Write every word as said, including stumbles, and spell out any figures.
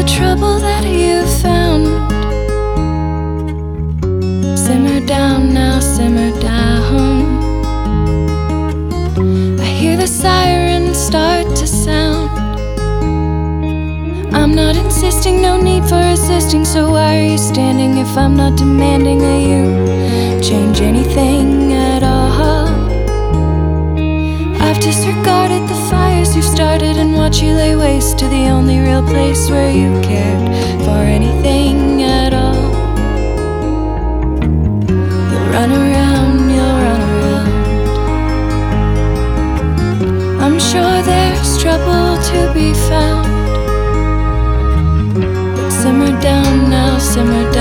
trouble that you found. Simmer down now, simmer down. I hear the sirens start to sound. I'm not insisting, no need for resisting. So why are you standing if I'm not demanding that you change anything at all? I've disregarded the fires you've started and watched you lay waste to the only real place where you cared for anything at all. You'll run around, you'll run around. I'm sure there's trouble to be found. Simmer down now, simmer down.